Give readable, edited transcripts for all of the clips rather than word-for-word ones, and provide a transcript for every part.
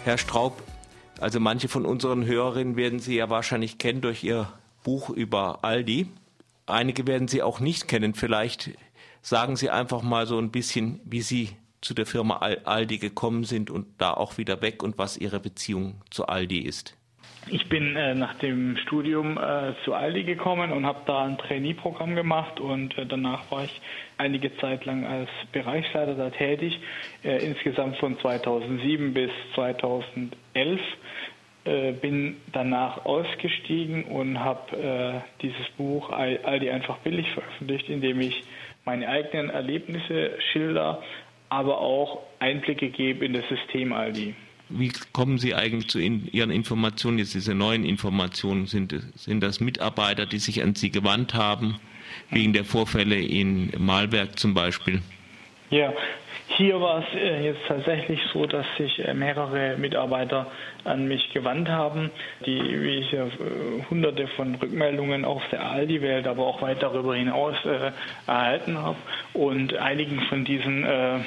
Herr Straub, also manche von unseren Hörerinnen werden Sie ja wahrscheinlich kennen durch Ihr Buch über Aldi. Einige werden Sie auch nicht kennen. Vielleicht sagen Sie einfach mal so ein bisschen, wie Sie zu der Firma Aldi gekommen sind und da auch wieder weg und was Ihre Beziehung zu Aldi ist. Ich bin nach dem Studium zu Aldi gekommen und habe da ein Trainee-Programm gemacht und danach war ich einige Zeit lang als Bereichsleiter da tätig, insgesamt von 2007 bis 2011. Bin danach ausgestiegen und habe dieses Buch Aldi einfach billig veröffentlicht, indem ich meine eigenen Erlebnisse schilder, aber auch Einblicke gebe in das System Aldi. Wie kommen Sie eigentlich zu Ihren Informationen, jetzt diese neuen Informationen? Sind das Mitarbeiter, die sich an Sie gewandt haben, wegen der Vorfälle in Mahlwerk zum Beispiel? Ja, hier war es jetzt tatsächlich so, dass sich mehrere Mitarbeiter an mich gewandt haben, wie ich hunderte von Rückmeldungen aus der Aldi-Welt, aber auch weit darüber hinaus erhalten habe. Und einigen von diesen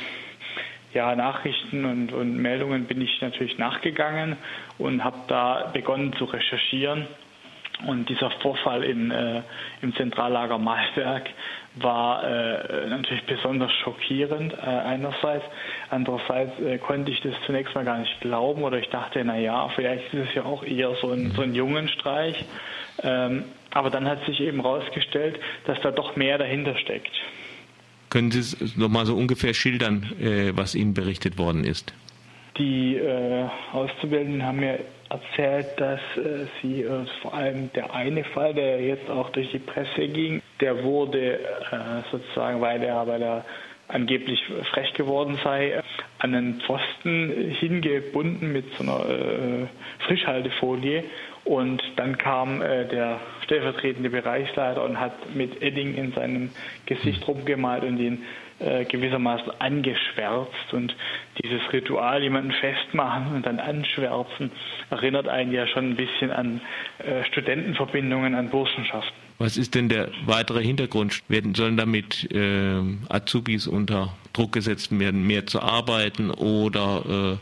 Nachrichten und Meldungen bin ich natürlich nachgegangen und habe da begonnen zu recherchieren. Und dieser Vorfall im Zentrallager Mahlwerk war natürlich besonders schockierend einerseits. Andererseits konnte ich das zunächst mal gar nicht glauben oder ich dachte, vielleicht ist es ja auch eher so ein Jungenstreich. Aber dann hat sich eben herausgestellt, dass da doch mehr dahinter steckt. Können Sie es nochmal so ungefähr schildern, was Ihnen berichtet worden ist? Die Auszubildenden haben mir erzählt, dass sie vor allem der eine Fall, der jetzt auch durch die Presse ging, der wurde sozusagen, weil er angeblich frech geworden sei, an einen Pfosten hingebunden mit so einer Frischhaltefolie. Und dann kam der stellvertretende Bereichsleiter und hat mit Edding in seinem Gesicht rumgemalt und ihn gewissermaßen angeschwärzt. Und dieses Ritual, jemanden festmachen und dann anschwärzen, erinnert einen ja schon ein bisschen an Studentenverbindungen, an Burschenschaften. Was ist denn der weitere Hintergrund? Sollen damit Azubis unter Druck gesetzt werden, mehr zu arbeiten oder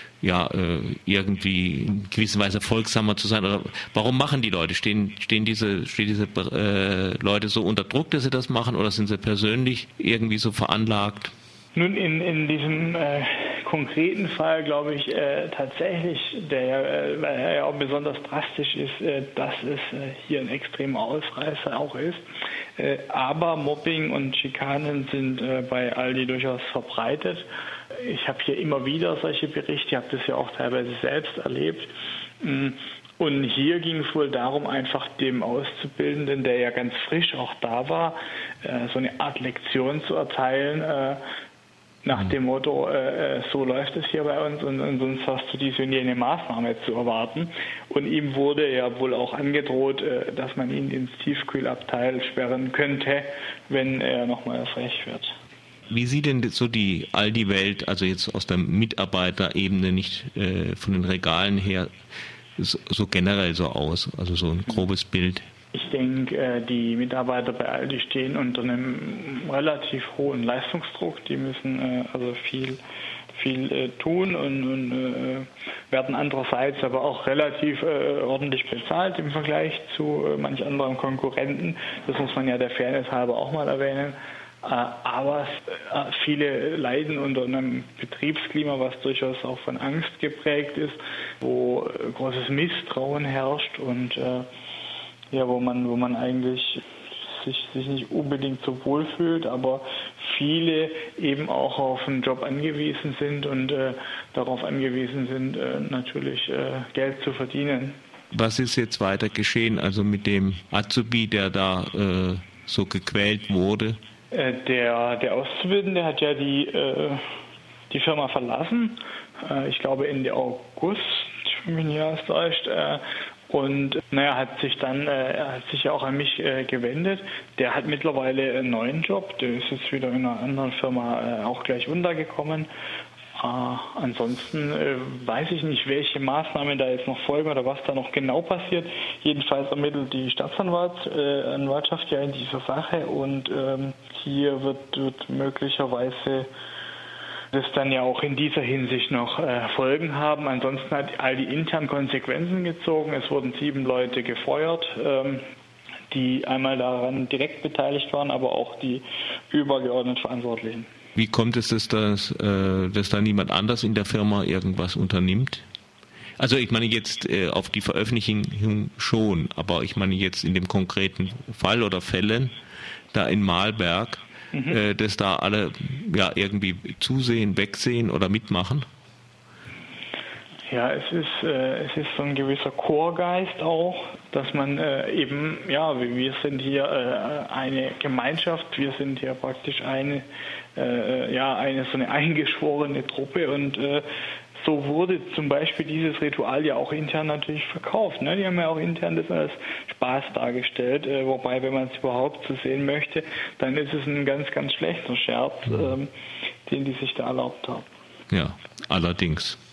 irgendwie in gewisser Weise folgsamer zu sein? Oder warum machen die Leute? Stehen diese Leute so unter Druck, dass sie das machen, oder sind sie persönlich irgendwie so veranlagt? Nun, in diesem konkreten Fall glaube ich tatsächlich, weil er ja auch besonders drastisch ist, dass es hier ein extremer Ausreißer auch ist. Aber Mobbing und Schikanen sind bei Aldi durchaus verbreitet. Ich habe hier immer wieder solche Berichte, ich habe das ja auch teilweise selbst erlebt. Und hier ging es wohl darum, einfach dem Auszubildenden, der ja ganz frisch auch da war, so eine Art Lektion zu erteilen, nach dem Motto, so läuft es hier bei uns und sonst hast du diese und jene Maßnahme zu erwarten. Und ihm wurde ja wohl auch angedroht, dass man ihn ins Tiefkühlabteil sperren könnte, wenn er nochmal frech wird. Wie sieht denn so die Aldi-Welt, also jetzt aus der Mitarbeiterebene, nicht von den Regalen her, so generell so aus? Also so ein grobes Bild. Ich denke, die Mitarbeiter bei Aldi stehen unter einem relativ hohen Leistungsdruck. Die müssen also viel tun und werden andererseits aber auch relativ ordentlich bezahlt im Vergleich zu manch anderen Konkurrenten. Das muss man ja der Fairness halber auch mal erwähnen. Aber viele leiden unter einem Betriebsklima, was durchaus auch von Angst geprägt ist, wo großes Misstrauen herrscht und wo man eigentlich sich nicht unbedingt so wohl fühlt, aber viele eben auch auf einen Job angewiesen sind und darauf angewiesen sind, natürlich Geld zu verdienen. Was ist jetzt weiter geschehen, also mit dem Azubi, der da so gequält wurde? Der Auszubildende hat ja die Firma verlassen, ich glaube Ende August, wenn mich nicht alles täuscht, und hat sich ja auch an mich gewendet. Der hat mittlerweile einen neuen Job, der ist jetzt wieder in einer anderen Firma auch gleich untergekommen. Ansonsten weiß ich nicht, welche Maßnahmen da jetzt noch folgen oder was da noch genau passiert. Jedenfalls ermittelt die Staatsanwaltschaft ja in dieser Sache und hier wird möglicherweise das dann ja auch in dieser Hinsicht noch Folgen haben. Ansonsten hat Aldi intern Konsequenzen gezogen. Es wurden 7 Leute gefeuert, die einmal daran direkt beteiligt waren, aber auch die übergeordnet Verantwortlichen. Wie kommt es, dass da niemand anders in der Firma irgendwas unternimmt? Also ich meine jetzt auf die Veröffentlichung schon, aber ich meine jetzt in dem konkreten Fall oder Fällen da in Mahlberg, dass da alle irgendwie zusehen, wegsehen oder mitmachen? Ja, es ist so ein gewisser Chorgeist auch, dass man wir sind hier eine Gemeinschaft, wir sind hier praktisch eine so eine eingeschworene Truppe und so wurde zum Beispiel dieses Ritual ja auch intern natürlich verkauft. Ne? Die haben ja auch intern das als Spaß dargestellt, wobei, wenn man es überhaupt so sehen möchte, dann ist es ein ganz, ganz schlechter Scherz, den die sich da erlaubt haben. Ja, allerdings.